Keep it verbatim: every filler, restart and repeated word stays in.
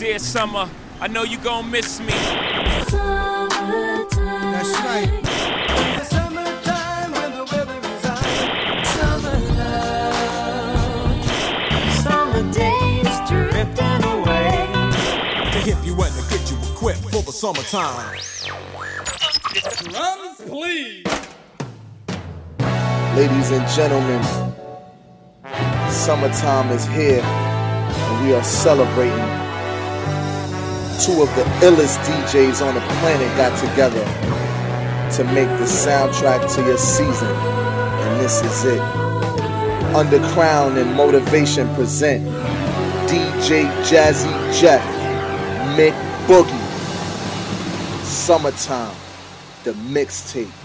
here, summer. I know you gon' miss me. Summertime. That's right. The summertime when the weather is hot. Summer love. Summer days drifting away. To hip you and to get you equipped for the summertime. Drums, please. Ladies and gentlemen, summertime is here, and we are celebrating. Two of the illest D Js on the planet got together to make the soundtrack to your season, and this is it. Under Crown and Motivation present D J Jazzy Jeff, Mick Boogie. Summertime, the mixtape.